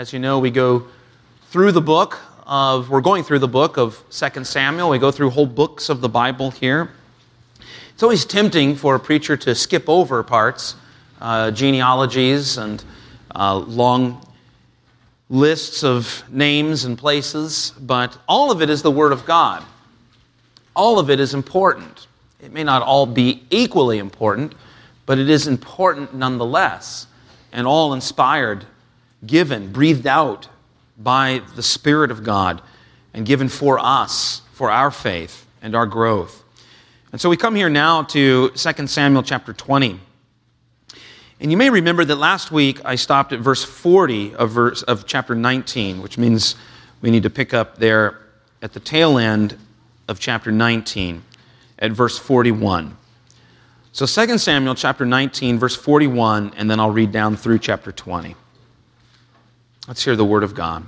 As you know, we're going through the book of 2 Samuel. We go through whole books of the Bible here. It's always tempting for a preacher to skip over parts, genealogies and long lists of names and places, but all of it is the Word of God. All of it is important. It may not all be equally important, but it is important nonetheless, and all inspired, given, breathed out by the Spirit of God and given for us, for our faith and our growth. And so we come here now to 2 Samuel chapter 20. And you may remember that last week I stopped at verse 40 of chapter 19, which means we need to pick up there at the tail end of chapter 19 at verse 41. So 2 Samuel chapter 19, verse 41, and then I'll read down through chapter 20. Let's hear the word of God.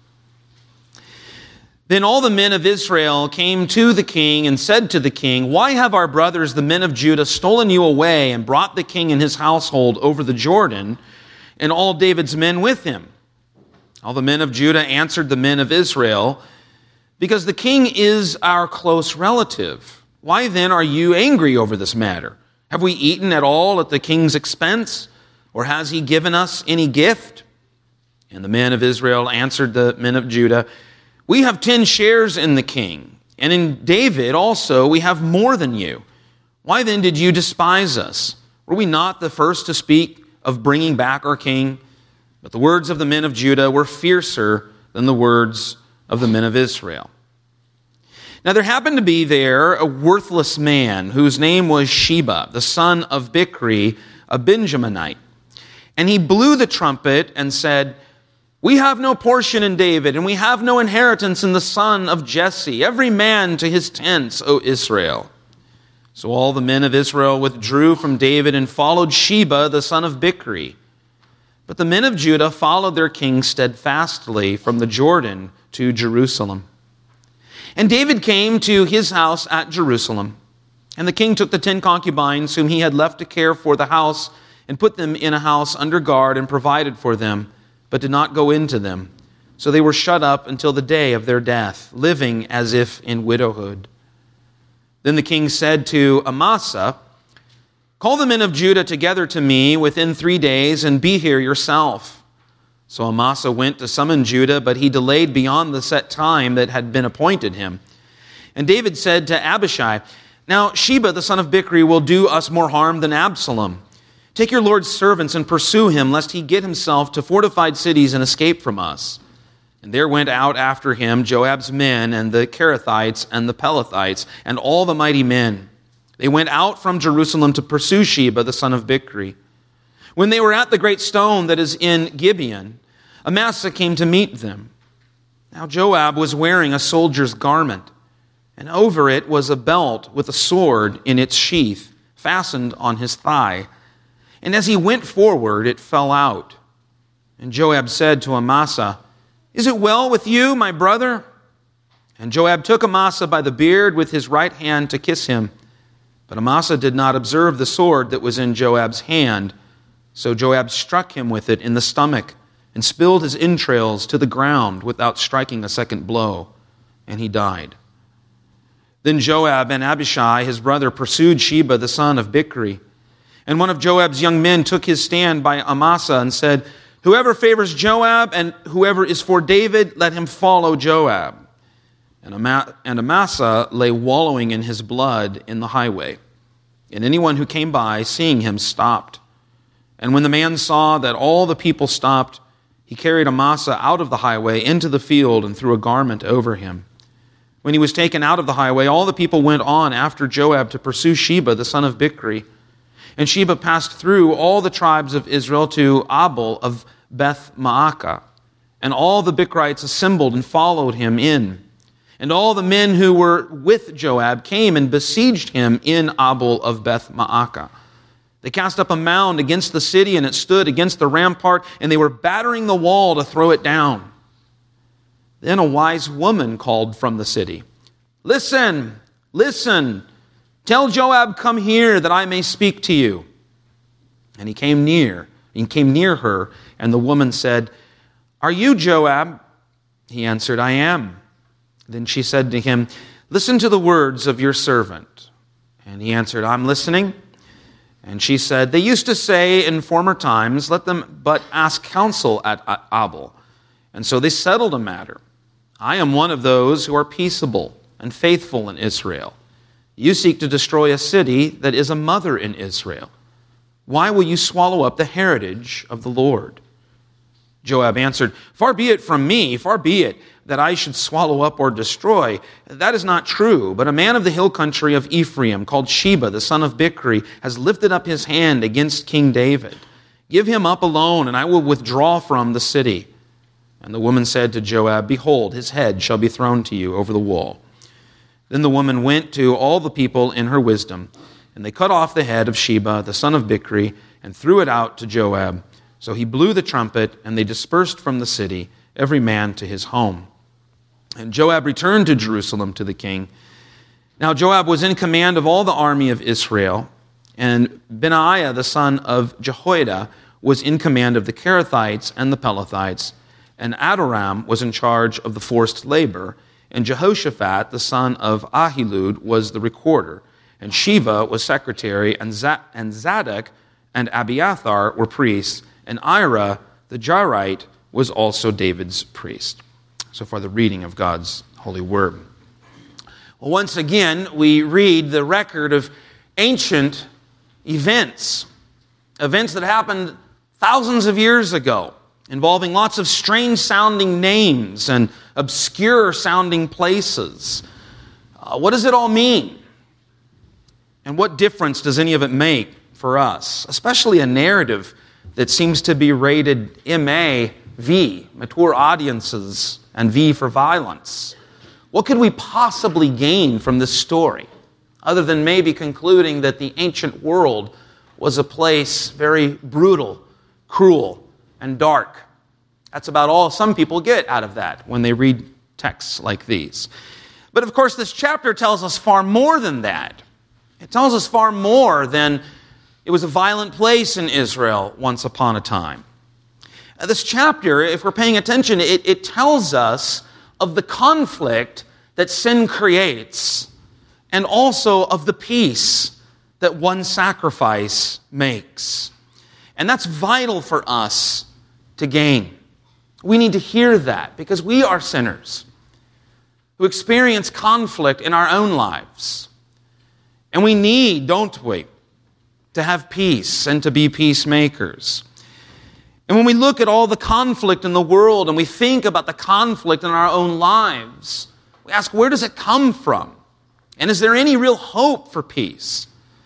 Then all the men of Israel came to the king and said to the king, "Why have our brothers, the men of Judah, stolen you away and brought the king and his household over the Jordan, and all David's men with him?" All the men of Judah answered the men of Israel, "Because the king is our close relative. Why then are you angry over this matter? Have we eaten at all at the king's expense, or has he given us any gift?" And the men of Israel answered the men of Judah, "We have 10 shares in the king, and in David also we have more than you. Why then did you despise us? Were we not the first to speak of bringing back our king?" But the words of the men of Judah were fiercer than the words of the men of Israel. Now there happened to be there a worthless man whose name was Sheba, the son of Bichri, a Benjaminite. And he blew the trumpet and said, "We have no portion in David, and we have no inheritance in the son of Jesse. Every man to his tents, O Israel." So all the men of Israel withdrew from David and followed Sheba, the son of Bichri. But the men of Judah followed their king steadfastly from the Jordan to Jerusalem. And David came to his house at Jerusalem. And the king took the 10 concubines whom he had left to care for the house and put them in a house under guard and provided for them, but did not go into them. So they were shut up until the day of their death, living as if in widowhood. Then the king said to Amasa, "Call the men of Judah together to me within 3 days, and be here yourself." So Amasa went to summon Judah, but he delayed beyond the set time that had been appointed him. And David said to Abishai, "Now Sheba, the son of Bichri, will do us more harm than Absalom. Take your Lord's servants and pursue him, lest he get himself to fortified cities and escape from us." And there went out after him Joab's men and the Kerethites and the Pelethites and all the mighty men. They went out from Jerusalem to pursue Sheba, the son of Bichri. When they were at the great stone that is in Gibeon, Amasa came to meet them. Now Joab was wearing a soldier's garment, and over it was a belt with a sword in its sheath, fastened on his thigh. And as he went forward, it fell out. And Joab said to Amasa, "Is it well with you, my brother?" And Joab took Amasa by the beard with his right hand to kiss him. But Amasa did not observe the sword that was in Joab's hand. So Joab struck him with it in the stomach and spilled his entrails to the ground without striking a second blow, and he died. Then Joab and Abishai, his brother, pursued Sheba, the son of Bichri. And one of Joab's young men took his stand by Amasa and said, "Whoever favors Joab and whoever is for David, let him follow Joab." And Amasa lay wallowing in his blood in the highway. And anyone who came by, seeing him, stopped. And when the man saw that all the people stopped, he carried Amasa out of the highway into the field and threw a garment over him. When he was taken out of the highway, all the people went on after Joab to pursue Sheba, the son of Bichri. And Sheba passed through all the tribes of Israel to Abel of Beth Maacah. And all the Bichrites assembled and followed him in. And all the men who were with Joab came and besieged him in Abel of Beth Maacah. They cast up a mound against the city, and it stood against the rampart, and they were battering the wall to throw it down. Then a wise woman called from the city, "Listen, listen, tell Joab, come here, that I may speak to you." And he came near her, and the woman said, "Are you Joab?" He answered, "I am." Then she said to him, "Listen to the words of your servant." And he answered, "I'm listening." And she said, "They used to say in former times, 'Let them but ask counsel at Abel.' And so they settled a matter. I am one of those who are peaceable and faithful in Israel. You seek to destroy a city that is a mother in Israel. Why will you swallow up the heritage of the Lord?" Joab answered, "Far be it from me, far be it that I should swallow up or destroy. That is not true, but a man of the hill country of Ephraim, called Sheba, the son of Bichri, has lifted up his hand against King David. Give him up alone, and I will withdraw from the city." And the woman said to Joab, "Behold, his head shall be thrown to you over the wall." Then the woman went to all the people in her wisdom, and they cut off the head of Sheba, the son of Bichri, and threw it out to Joab. So he blew the trumpet, and they dispersed from the city, every man to his home. And Joab returned to Jerusalem to the king. Now Joab was in command of all the army of Israel, and Benaiah, the son of Jehoiada, was in command of the Kerethites and the Pelethites, and Adoram was in charge of the forced labor, and Jehoshaphat, the son of Ahilud, was the recorder, and Sheva was secretary, and Zadok and Abiathar were priests, and Ira, the Jairite, was also David's priest. So far, the reading of God's holy word. Well, once again, we read the record of ancient events that happened thousands of years ago, involving lots of strange-sounding names and obscure-sounding places. What does it all mean? And what difference does any of it make for us? Especially a narrative that seems to be rated MA, V, mature audiences, and V for violence. What could we possibly gain from this story, other than maybe concluding that the ancient world was a place very brutal, cruel, and dark? That's about all some people get out of that when they read texts like these. But of course, this chapter tells us far more than that. It tells us far more than it was a violent place in Israel once upon a time. This chapter, if we're paying attention, it tells us of the conflict that sin creates, and also of the peace that one sacrifice makes. And that's vital for us to gain. We need to hear that because we are sinners who experience conflict in our own lives. And we need, don't we, to have peace and to be peacemakers. And when we look at all the conflict in the world and we think about the conflict in our own lives, we ask, where does it come from? And is there any real hope for peace?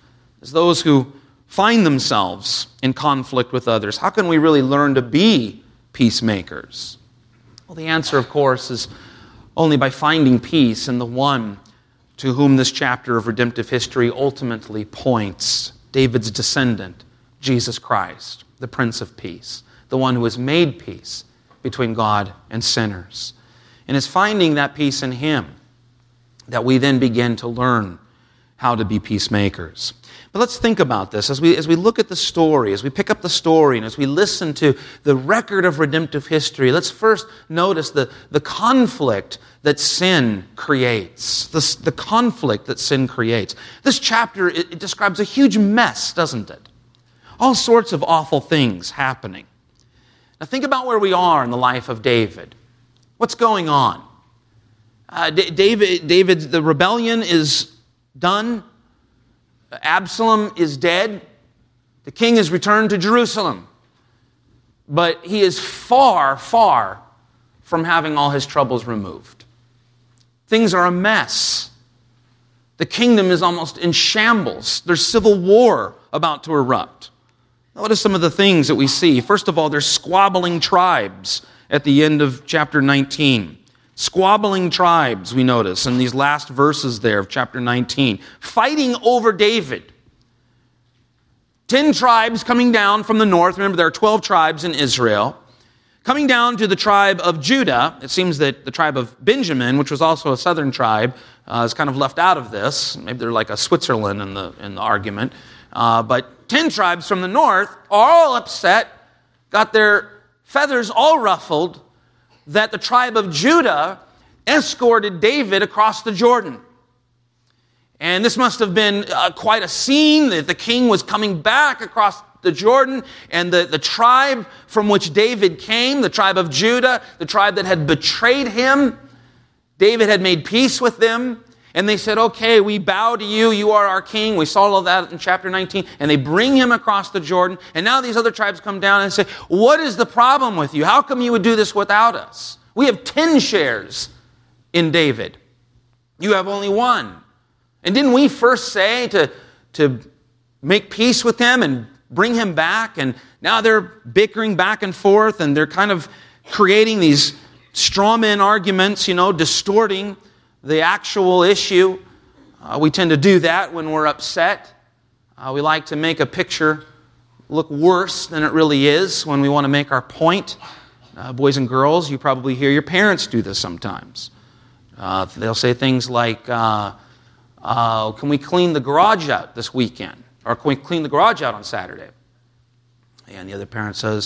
As those who find themselves in conflict with others, how can we really learn to be peacemakers? Well, the answer, of course, is only by finding peace in the one to whom this chapter of redemptive history ultimately points, David's descendant, Jesus Christ, the Prince of Peace, the one who has made peace between God and sinners. And it's finding that peace in Him that we then begin to learn how to be peacemakers. But let's think about this as we look at the story, as we pick up the story, and as we listen to the record of redemptive history. Let's first notice the conflict that sin creates. The conflict that sin creates. This chapter, it describes a huge mess, doesn't it? All sorts of awful things happening. Now think about where we are in the life of David. What's going on? David, the rebellion is done. Absalom is dead. The king has returned to Jerusalem. But he is far, far from having all his troubles removed. Things are a mess. The kingdom is almost in shambles. There's civil war about to erupt. What are some of the things that we see? First of all, there's squabbling tribes at the end of chapter 19. Squabbling tribes, we notice, in these last verses there of chapter 19. Fighting over David. 10 tribes coming down from the north. Remember, there are 12 tribes in Israel. Coming down to the tribe of Judah. It seems that the tribe of Benjamin, which was also a southern tribe, is kind of left out of this. Maybe they're like a Switzerland in the argument. But 10 tribes from the north are all upset, got their feathers all ruffled that the tribe of Judah escorted David across the Jordan. And this must have been quite a scene, that the king was coming back across the Jordan, and the tribe from which David came, the tribe of Judah, the tribe that had betrayed him, David had made peace with them, and they said, okay, we bow to you, you are our king. We saw all that in chapter 19, and they bring him across the Jordan, and now these other tribes come down and say, what is the problem with you? How come you would do this without us? We have 10 shares in David. You have only one. And didn't we first say to make peace with him and bring him back? And now they're bickering back and forth, and they're kind of creating these straw man arguments, distorting the actual issue. We tend to do that when we're upset. We like to make a picture look worse than it really is when we want to make our point. Boys and girls, you probably hear your parents do this sometimes. They'll say things like, can we clean the garage out this weekend? Or can we clean the garage out on Saturday? And the other parent says,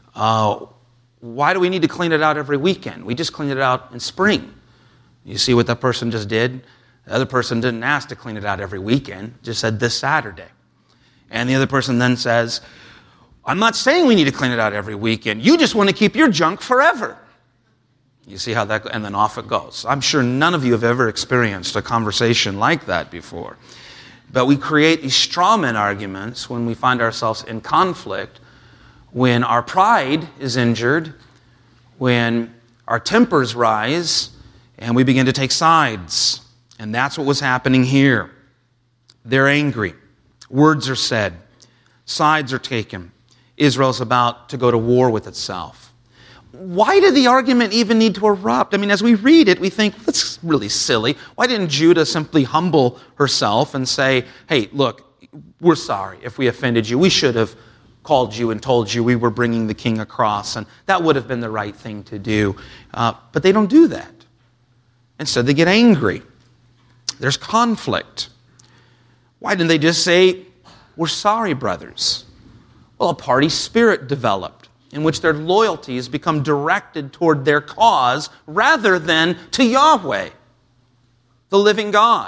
why do we need to clean it out every weekend? We just clean it out in spring. You see what that person just did? The other person didn't ask to clean it out every weekend, just said this Saturday. And the other person then says, I'm not saying we need to clean it out every weekend. You just want to keep your junk forever. You see how that goes? And then off it goes. I'm sure none of you have ever experienced a conversation like that before. But we create these straw man arguments when we find ourselves in conflict, when our pride is injured, when our tempers rise, and we begin to take sides. And that's what was happening here. They're angry. Words are said. Sides are taken. Israel's about to go to war with itself. Why did the argument even need to erupt? I mean, as we read it, we think, that's really silly. Why didn't Judah simply humble herself and say, hey, look, we're sorry if we offended you. We should have called you and told you we were bringing the king across, and that would have been the right thing to do. But they don't do that. Instead, they get angry. There's conflict. Why didn't they just say, we're sorry, brothers? Well, a party spirit developed in which their loyalties become directed toward their cause rather than to Yahweh, the living God.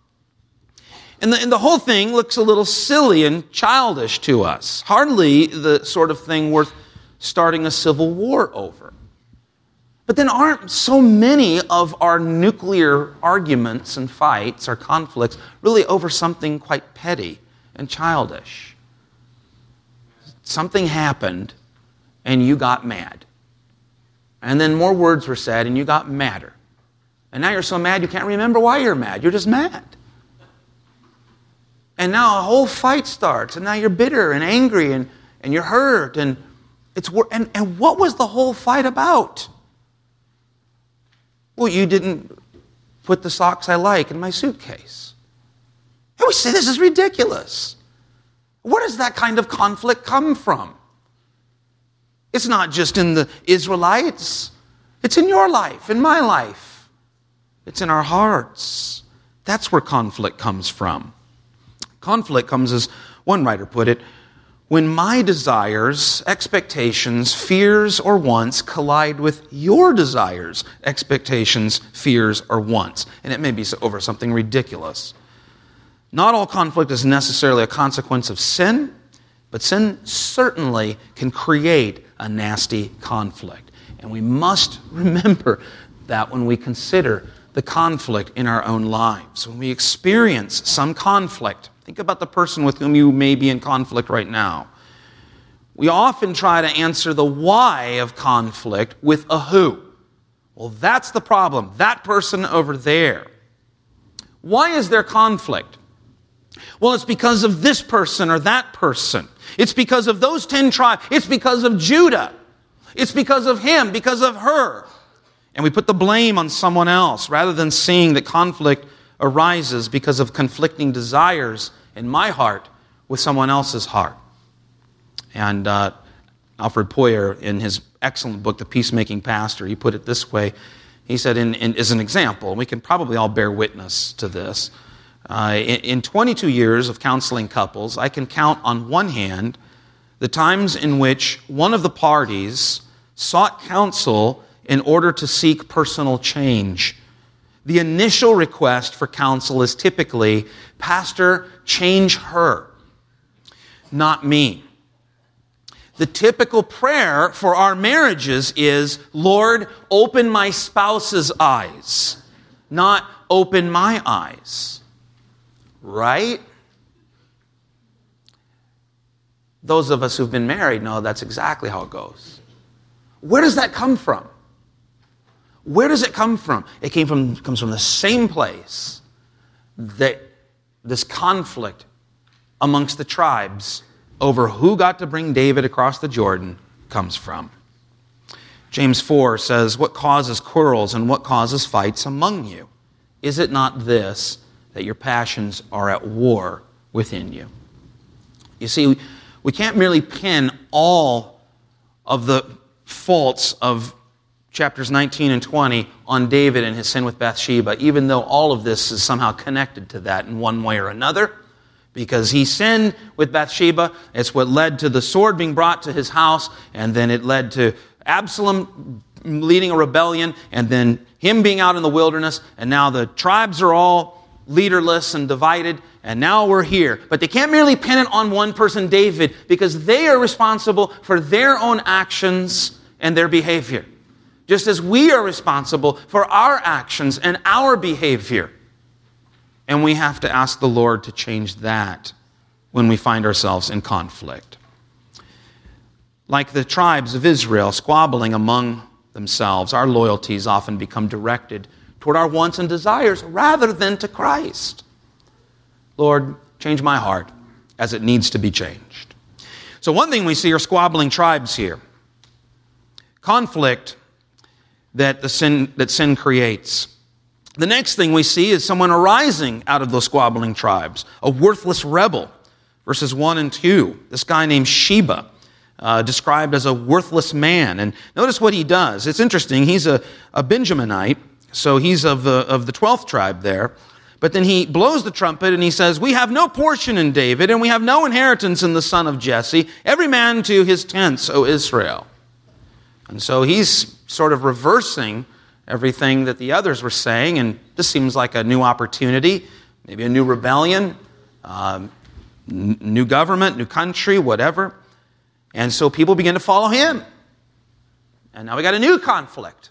And the whole thing looks a little silly and childish to us. Hardly the sort of thing worth starting a civil war over. But then aren't so many of our nuclear arguments and fights, our conflicts, really over something quite petty and childish? Something happened and you got mad. And then more words were said and you got madder. And now you're so mad you can't remember why you're mad. You're just mad. And now a whole fight starts, and now you're bitter and angry and you're hurt. And what was the whole fight about? Well, you didn't put the socks I like in my suitcase. And we say this is ridiculous. Where does that kind of conflict come from? It's not just in the Israelites. It's in your life, in my life. It's in our hearts. That's where conflict comes from. Conflict comes, as one writer put it, when my desires, expectations, fears, or wants collide with your desires, expectations, fears, or wants. And it may be over something ridiculous. Not all conflict is necessarily a consequence of sin, but sin certainly can create a nasty conflict. And we must remember that when we consider the conflict in our own lives. When we experience some conflict, think about the person with whom you may be in conflict right now. We often try to answer the why of conflict with a who. Well, that's the problem. That person over there. Why is there conflict? Well, it's because of this person or that person. It's because of those 10 tribes. It's because of Judah. It's because of him, because of her. And we put the blame on someone else rather than seeing that conflict arises because of conflicting desires in my heart with someone else's heart. And Alfred Poyer, in his excellent book, The Peacemaking Pastor, he put it this way. He said, as an example, and we can probably all bear witness to this, in 22 years of counseling couples, I can count on one hand the times in which one of the parties sought counsel in order to seek personal change. The initial request for counsel is typically, Pastor, change her, not me. The typical prayer for our marriages is, Lord, open my spouse's eyes, not open my eyes. Right? Those of us who've been married know that's exactly how it goes. Where does that come from? Where does it come from? It comes from the same place that this conflict amongst the tribes over who got to bring David across the Jordan comes from. James 4 says, what causes quarrels and what causes fights among you? Is it not this, that your passions are at war within you? You see, we can't merely pin all of the faults of chapters 19 and 20 on David and his sin with Bathsheba, even though all of this is somehow connected to that in one way or another. Because he sinned with Bathsheba, it's what led to the sword being brought to his house, and then it led to Absalom leading a rebellion, and then him being out in the wilderness, and now the tribes are all leaderless and divided, and now we're here. But they can't merely pin it on one person, David, because they are responsible for their own actions and their behavior. Just as we are responsible for our actions and our behavior. And we have to ask the Lord to change that when we find ourselves in conflict. Like the tribes of Israel squabbling among themselves, our loyalties often become directed toward our wants and desires rather than to Christ. Lord, change my heart as it needs to be changed. So one thing we see are squabbling tribes here. Conflict that sin creates. The next thing we see is someone arising out of those squabbling tribes, a worthless rebel. Verses 1 and 2, this guy named Sheba, described as a worthless man. And notice what he does. It's interesting. He's a Benjaminite, so he's of the 12th tribe there. But then he blows the trumpet and he says, we have no portion in David, and we have no inheritance in the son of Jesse. Every man to his tents, O Israel. And so he's sort of reversing everything that the others were saying, and this seems like a new opportunity, maybe a new rebellion, new government, new country, whatever. And so people begin to follow him. And now we got a new conflict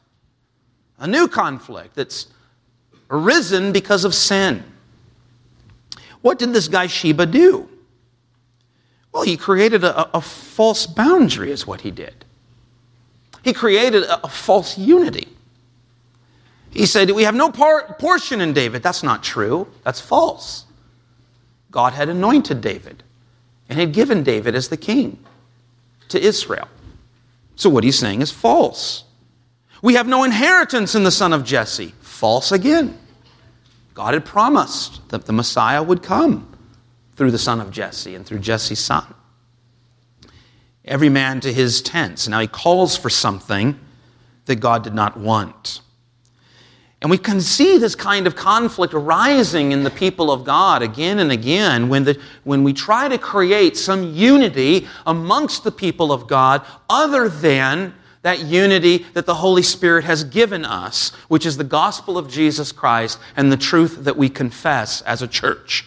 that's arisen because of sin. What did this guy Sheba do? Well, he created a false boundary is what he did. He created a false unity. He said, we have no portion in David. That's not true. That's false. God had anointed David and had given David as the king to Israel. So what he's saying is false. We have no inheritance in the son of Jesse. False again. God had promised that the Messiah would come through the son of Jesse and through Jesse's son. Every man to his tents. Now he calls for something that God did not want. And we can see this kind of conflict arising in the people of God again and again when we try to create some unity amongst the people of God other than that unity that the Holy Spirit has given us, which is the gospel of Jesus Christ and the truth that we confess as a church.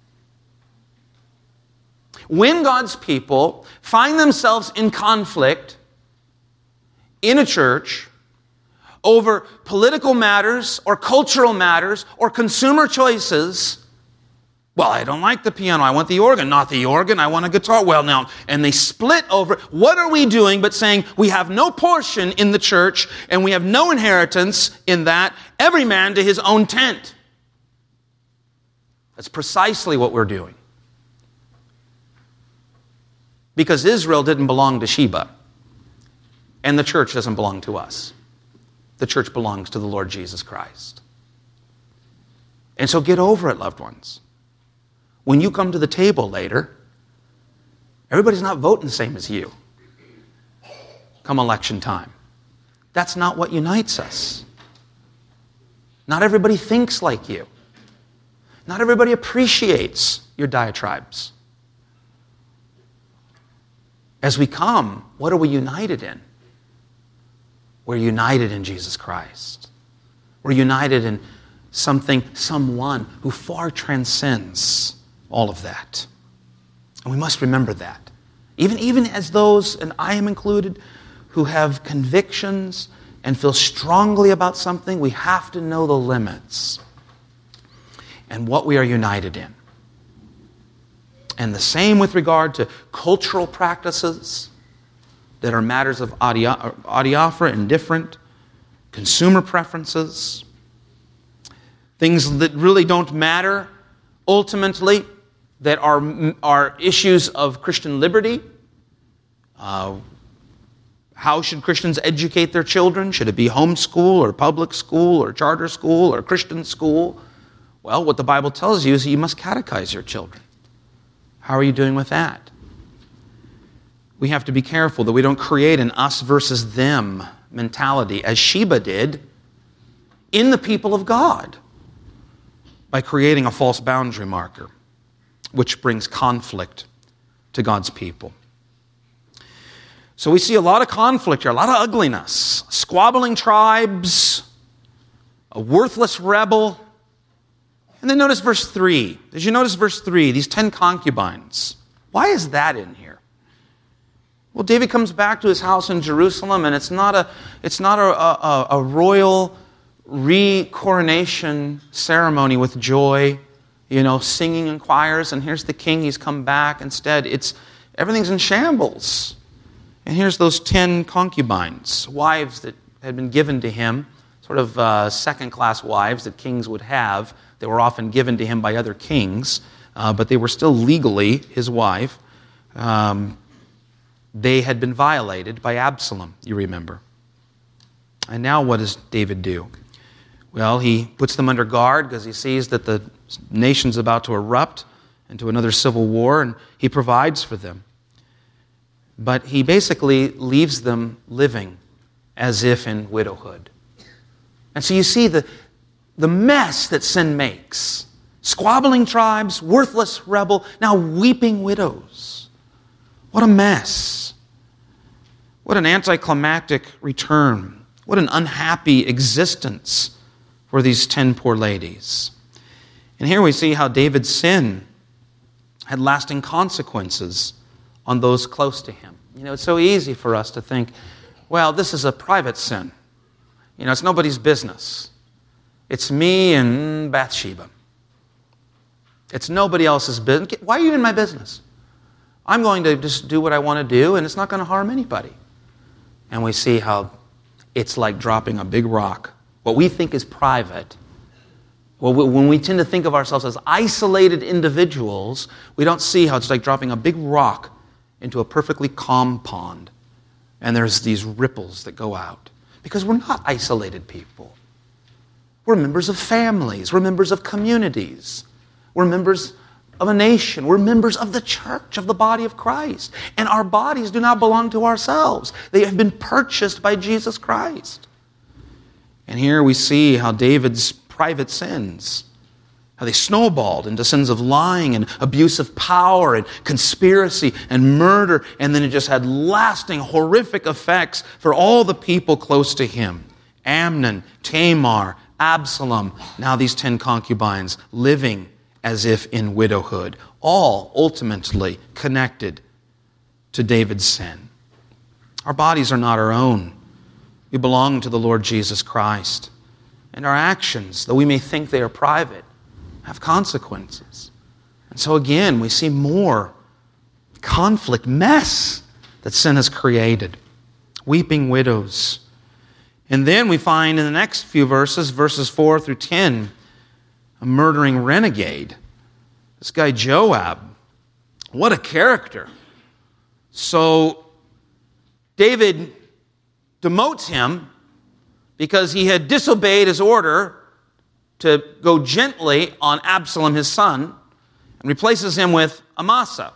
When God's people find themselves in conflict in a church over political matters or cultural matters or consumer choices, well, I don't like the piano, I want the organ. Not the organ, I want a guitar. Well, now, and they split over, what are we doing but saying we have no portion in the church and we have no inheritance in that, every man to his own tent. That's precisely what we're doing. Because Israel didn't belong to Sheba, and the church doesn't belong to us. The church belongs to the Lord Jesus Christ. And so get over it, loved ones. When you come to the table later, everybody's not voting the same as you come election time. That's not what unites us. Not everybody thinks like you. Not everybody appreciates your diatribes. As we come, what are we united in? We're united in Jesus Christ. We're united in someone who far transcends all of that. And we must remember that. Even as those, and I am included, who have convictions and feel strongly about something, we have to know the limits and what we are united in. And the same with regard to cultural practices that are matters of adiaphora, indifferent, consumer preferences, things that really don't matter ultimately, that are issues of Christian liberty. How should Christians educate their children? Should it be homeschool or public school or charter school or Christian school? Well, what the Bible tells you is you must catechize your children. How are you doing with that? We have to be careful that we don't create an us versus them mentality, as Sheba did in the people of God, by creating a false boundary marker, which brings conflict to God's people. So we see a lot of conflict here, a lot of ugliness, squabbling tribes, a worthless rebel. And then notice verse 3. Did you notice verse 3? These 10 concubines. Why is that in here? Well, David comes back to his house in Jerusalem, and it's not a royal re-coronation ceremony with joy, singing in choirs, and here's the king, he's come back. Instead, everything's in shambles. And here's those 10 concubines, wives that had been given to him, sort of second-class wives that kings would have. They were often given to him by other kings, but they were still legally his wife. They had been violated by Absalom, you remember. And now what does David do? Well, he puts them under guard because he sees that the nation's about to erupt into another civil war, and he provides for them. But he basically leaves them living as if in widowhood. And so you see the mess that sin makes. Squabbling tribes, worthless rebel, now weeping widows. What a mess. What an anticlimactic return. What an unhappy existence for these 10 poor ladies. And here we see how David's sin had lasting consequences on those close to him. It's so easy for us to think, well, this is a private sin. It's nobody's business. It's me and Bathsheba. It's nobody else's business. Why are you in my business? I'm going to just do what I want to do, and it's not going to harm anybody. And we see how it's like dropping a big rock. What we think is private, when we tend to think of ourselves as isolated individuals, we don't see how it's like dropping a big rock into a perfectly calm pond. And there's these ripples that go out. Because we're not isolated people. We're members of families. We're members of communities. We're members of a nation. We're members of the church, of the body of Christ. And our bodies do not belong to ourselves. They have been purchased by Jesus Christ. And here we see how David's private sins, how they snowballed into sins of lying and abuse of power and conspiracy and murder, and then it just had lasting, horrific effects for all the people close to him. Amnon, Tamar, Absalom, now these 10 concubines living as if in widowhood, all ultimately connected to David's sin. Our bodies are not our own. We belong to the Lord Jesus Christ. And our actions, though we may think they are private, have consequences. And so again, we see more conflict, mess that sin has created. Weeping widows. And then we find in the next few verses, verses 4 through 10, a murdering renegade. This guy Joab. What a character. So David demotes him because he had disobeyed his order to go gently on Absalom, his son, and replaces him with Amasa.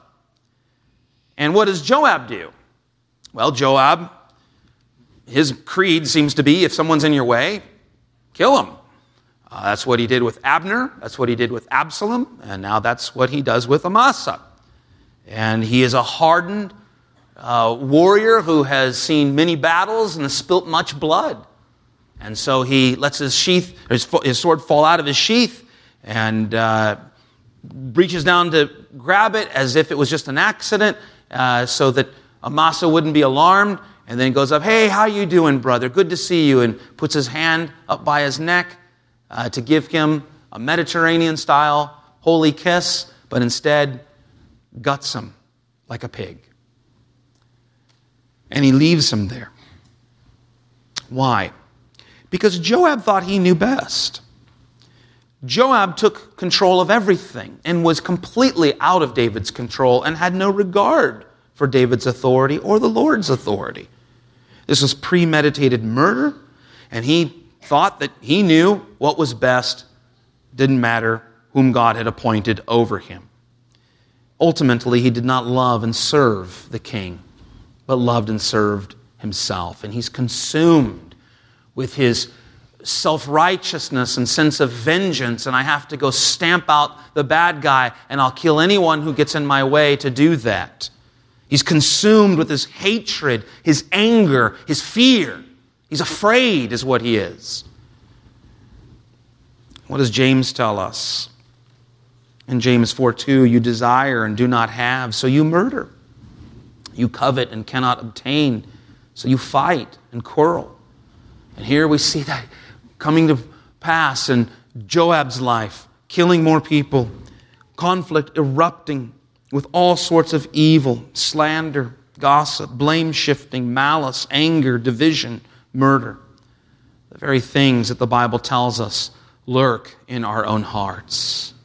And what does Joab do? Well, Joab, his creed seems to be, if someone's in your way, kill him. That's what he did with Abner. That's what he did with Absalom. And now that's what he does with Amasa. And he is a hardened warrior who has seen many battles and has spilt much blood. And so he lets his sword fall out of his sheath and reaches down to grab it as if it was just an accident so that Amasa wouldn't be alarmed. And then he goes up, "Hey, how you doing, brother? Good to see you." And puts his hand up by his neck to give him a Mediterranean-style holy kiss, but instead guts him like a pig. And he leaves him there. Why? Because Joab thought he knew best. Joab took control of everything and was completely out of David's control and had no regard for David's authority or the Lord's authority. This was premeditated murder, and he thought that he knew what was best. Didn't matter whom God had appointed over him. Ultimately, he did not love and serve the king, but loved and served himself. And he's consumed with his self-righteousness and sense of vengeance, and I have to go stamp out the bad guy, and I'll kill anyone who gets in my way to do that. He's consumed with his hatred, his anger, his fear. He's afraid is what he is. What does James tell us? In James 4:2, you desire and do not have, so you murder. You covet and cannot obtain, so you fight and quarrel. And here we see that coming to pass in Joab's life, killing more people, conflict erupting with all sorts of evil, slander, gossip, blame-shifting, malice, anger, division, murder. The very things that the Bible tells us lurk in our own hearts.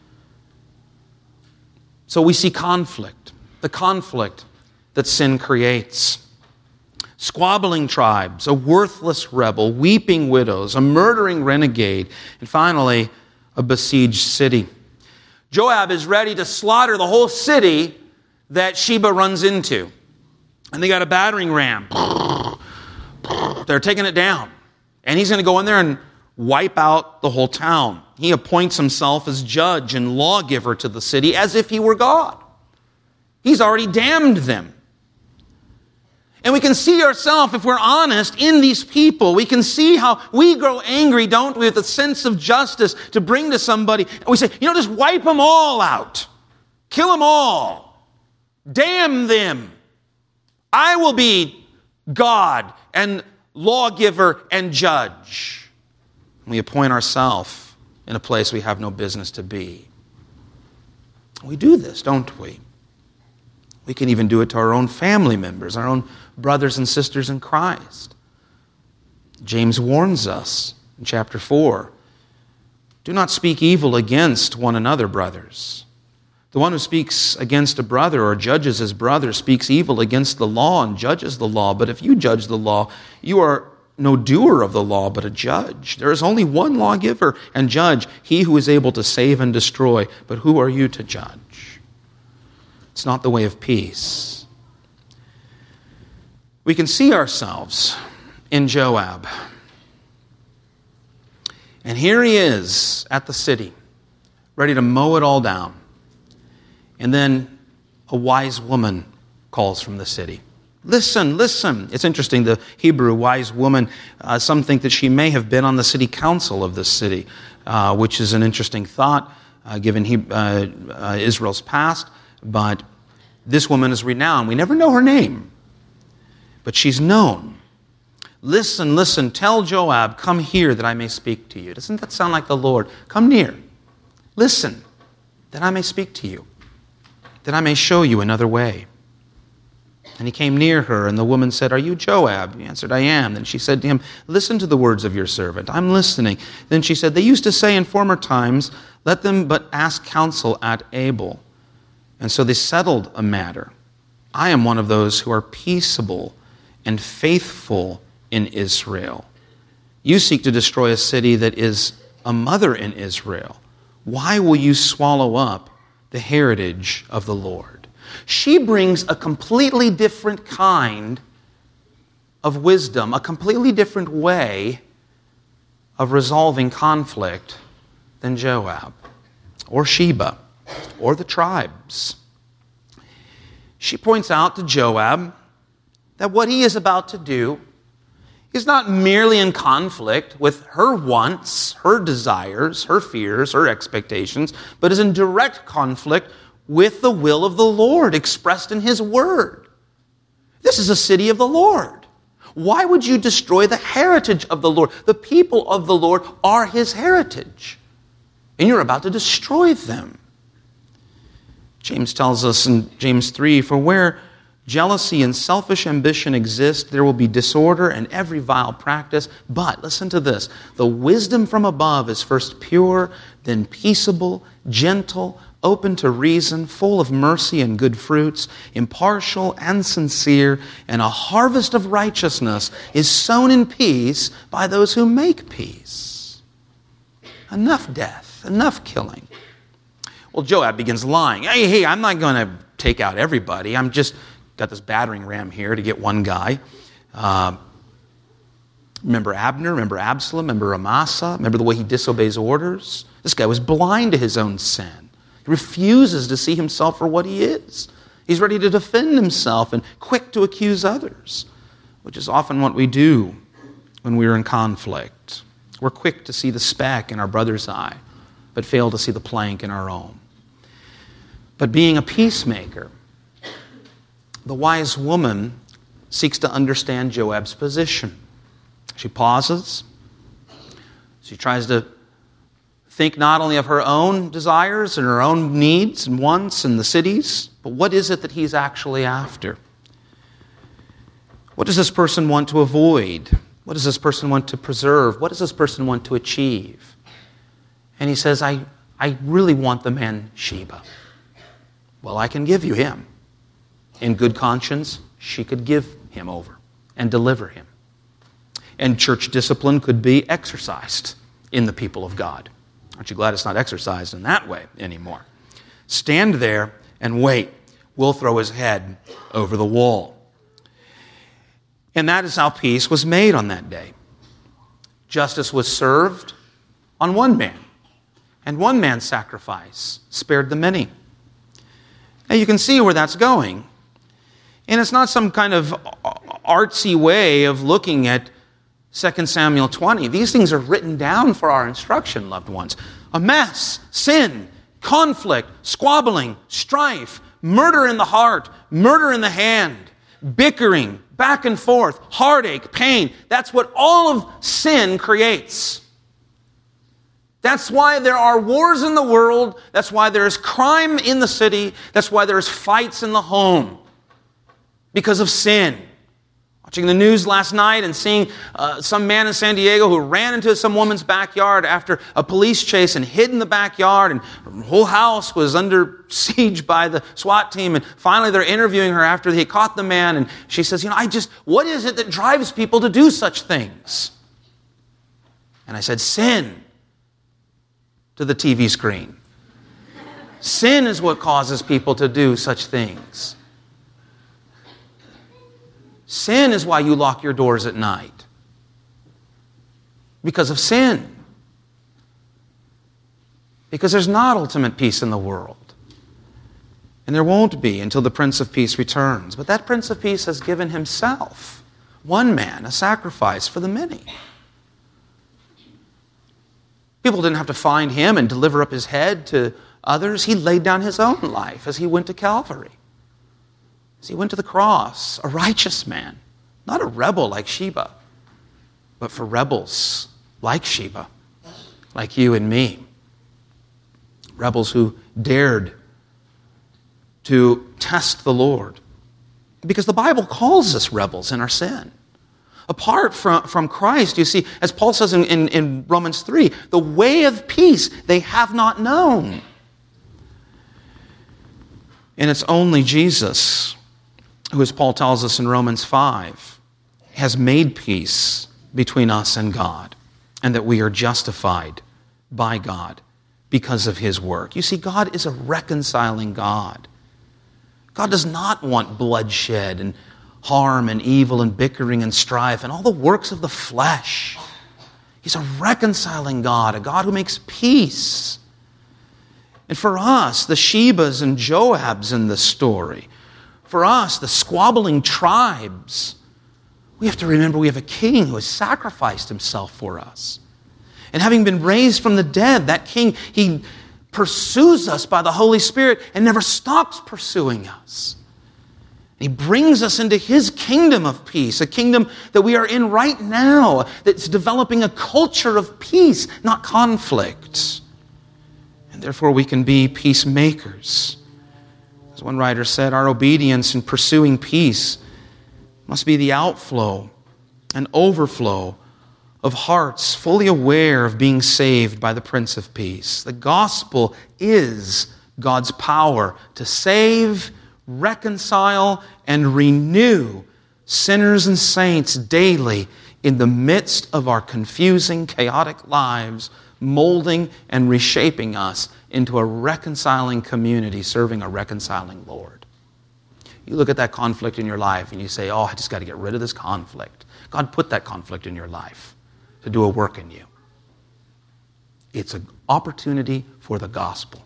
So we see conflict, the conflict that sin creates. Squabbling tribes, a worthless rebel, weeping widows, a murdering renegade, and finally, a besieged city. Joab is ready to slaughter the whole city that Sheba runs into. And they got a battering ram. They're taking it down. And he's going to go in there and wipe out the whole town. He appoints himself as judge and lawgiver to the city as if he were God. He's already damned them. And we can see ourselves, if we're honest, in these people. We can see how we grow angry, don't we, with a sense of justice to bring to somebody. And we say, just wipe them all out. Kill them all. Damn them. I will be God and lawgiver and judge. We appoint ourselves in a place we have no business to be. We do this, don't we? We can even do it to our own family members, our own brothers and sisters in Christ. James warns us in chapter 4, do not speak evil against one another, brothers. The one who speaks against a brother or judges his brother speaks evil against the law and judges the law. But if you judge the law, you are no doer of the law, but a judge. There is only one lawgiver and judge, he who is able to save and destroy. But who are you to judge? It's not the way of peace. We can see ourselves in Joab. And here he is at the city, ready to mow it all down. And then a wise woman calls from the city. Listen, listen. It's interesting, the Hebrew wise woman, some think that she may have been on the city council of this city, which is an interesting thought given Israel's past. But this woman is renowned. We never know her name, but she's known. Listen, listen, tell Joab, come here that I may speak to you. Doesn't that sound like the Lord? Come near. Listen, that I may speak to you, that I may show you another way. And he came near her, and the woman said, Are you Joab? He answered, I am. Then she said to him, Listen to the words of your servant. I'm listening. Then she said, They used to say in former times, Let them but ask counsel at Abel. And so they settled a matter. I am one of those who are peaceable and faithful in Israel. You seek to destroy a city that is a mother in Israel. Why will you swallow up the heritage of the Lord? She brings a completely different kind of wisdom, a completely different way of resolving conflict than Joab or Sheba or the tribes. she points out to Joab that what he is about to do is not merely in conflict with her wants, her desires, her fears, her expectations, but is in direct conflict with the will of the Lord expressed in His Word. This is a city of the Lord. Why would you destroy the heritage of the Lord? The people of the Lord are His heritage, and you're about to destroy them. James tells us in James 3, "For where jealousy and selfish ambition exist, there will be disorder and every vile practice. But," listen to this, "the wisdom from above is first pure, then peaceable, gentle, open to reason, full of mercy and good fruits, impartial and sincere, and a harvest of righteousness is sown in peace by those who make peace." Enough death, enough killing. Well, Joab begins lying. Hey, I'm not going to take out everybody. I'm just got this battering ram here to get one guy. Remember Abner? Remember Absalom? Remember Amasa? Remember the way he disobeys orders? This guy was blind to his own sin. He refuses to see himself for what he is. He's ready to defend himself and quick to accuse others, which is often what we do when we're in conflict. We're quick to see the speck in our brother's eye, but fail to see the plank in our own. But being a peacemaker, the wise woman seeks to understand Joab's position. She pauses. She tries to think not only of her own desires and her own needs and wants and the cities, but what is it that he's actually after? What does this person want to avoid? What does this person want to preserve? What does this person want to achieve? And he says, I really want the man Sheba. Well, I can give you him. In good conscience, she could give him over and deliver him. And church discipline could be exercised in the people of God. Aren't you glad it's not exercised in that way anymore? Stand there and wait. We'll throw his head over the wall. And that is how peace was made on that day. Justice was served on one man, and one man's sacrifice spared the many. Now you can see where that's going. And it's not some kind of artsy way of looking at 2 Samuel 20. These things are written down for our instruction, loved ones. A mess, sin, conflict, squabbling, strife, murder in the heart, murder in the hand, bickering, back and forth, heartache, pain. That's what all of sin creates. That's why there are wars in the world. That's why there is crime in the city. That's why there is fights in the home. Because of sin. Watching the news last night and seeing some man in San Diego who ran into some woman's backyard after a police chase and hid in the backyard, and the whole house was under siege by the SWAT team, and finally they're interviewing her after they caught the man, and she says, what is it that drives people to do such things? And I said, sin, to the TV screen. Sin is what causes people to do such things. Sin is why you lock your doors at night. Because of sin. Because there's not ultimate peace in the world. And there won't be until the Prince of Peace returns. But that Prince of Peace has given himself, one man, a sacrifice for the many. People didn't have to find him and deliver up his head to others. He laid down his own life as he went to Calvary. He went to the cross, a righteous man, not a rebel like Sheba, but for rebels like Sheba, like you and me. Rebels who dared to test the Lord. Because the Bible calls us rebels in our sin. Apart from Christ, you see, as Paul says in Romans 3, the way of peace they have not known. And it's only Jesus who, as Paul tells us in Romans 5, has made peace between us and God, and that we are justified by God because of his work. You see, God is a reconciling God. God does not want bloodshed and harm and evil and bickering and strife and all the works of the flesh. He's a reconciling God, a God who makes peace. And for us, the Shebas and Joabs in this story for us, the squabbling tribes, we have to remember we have a king who has sacrificed himself for us. And having been raised from the dead, that king, he pursues us by the Holy Spirit and never stops pursuing us. He brings us into his kingdom of peace, a kingdom that we are in right now, that's developing a culture of peace, not conflict. And therefore we can be peacemakers. As one writer said, our obedience in pursuing peace must be the outflow and overflow of hearts fully aware of being saved by the Prince of Peace. The gospel is God's power to save, reconcile, and renew sinners and saints daily in the midst of our confusing, chaotic lives, molding and reshaping us into a reconciling community serving a reconciling Lord. You look at that conflict in your life and you say, oh, I just got to get rid of this conflict. God put that conflict in your life to do a work in you. It's an opportunity for the gospel.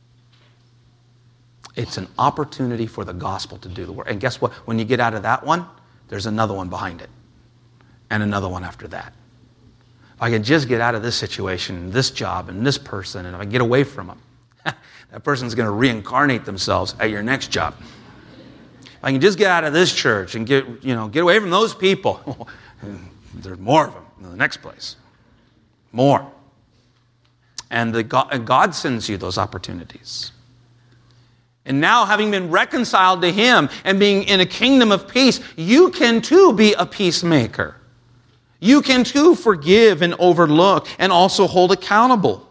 It's an opportunity for the gospel to do the work. And guess what? When you get out of that one, there's another one behind it. And another one after that. If I can just get out of this situation, this job, and this person, and if I get away from them, that person's going to reincarnate themselves at your next job. If I can just get out of this church and get away from those people, there's more of them in the next place. More. And God sends you those opportunities. And now, having been reconciled to him and being in a kingdom of peace, you can too be a peacemaker. You can too forgive and overlook and also hold accountable.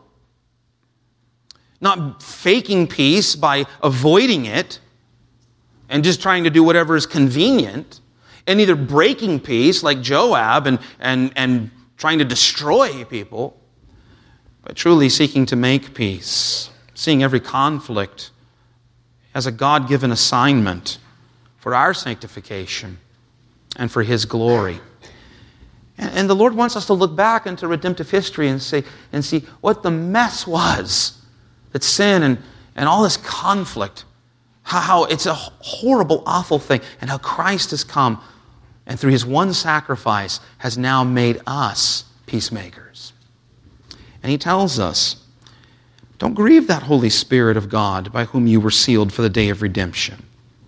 Not faking peace by avoiding it and just trying to do whatever is convenient, and either breaking peace like Joab and trying to destroy people, but truly seeking to make peace, seeing every conflict as a God-given assignment for our sanctification and for his glory. And the Lord wants us to look back into redemptive history and see what the mess was that sin and all this conflict, how it's a horrible, awful thing, and how Christ has come and through his one sacrifice has now made us peacemakers. And he tells us, don't grieve that Holy Spirit of God by whom you were sealed for the day of redemption.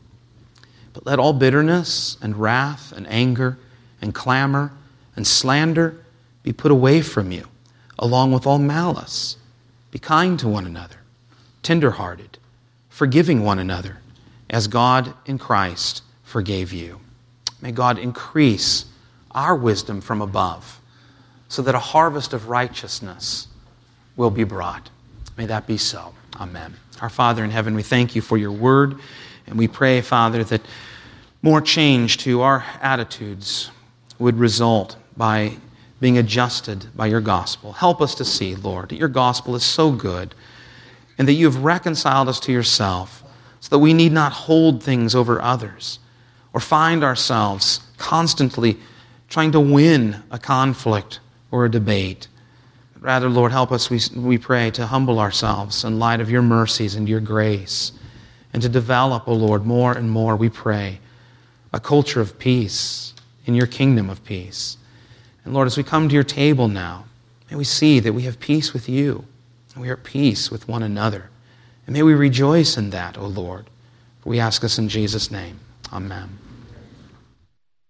But let all bitterness and wrath and anger and clamor and slander be put away from you, along with all malice. Be kind to one another, tender-hearted, forgiving one another, as God in Christ forgave you. May God increase our wisdom from above, so that a harvest of righteousness will be brought. May that be so. Amen. Our Father in heaven, we thank you for your word, and we pray, Father, that more change to our attitudes would result by being adjusted by your gospel. Help us to see, Lord, that your gospel is so good and that you have reconciled us to yourself so that we need not hold things over others or find ourselves constantly trying to win a conflict or a debate. Rather, Lord, help us, we pray, to humble ourselves in light of your mercies and your grace and to develop, O Lord, more and more, we pray, a culture of peace in your kingdom of peace. And Lord, as we come to your table now, may we see that we have peace with you and we are at peace with one another. And may we rejoice in that, O Lord. For we ask this in Jesus' name. Amen.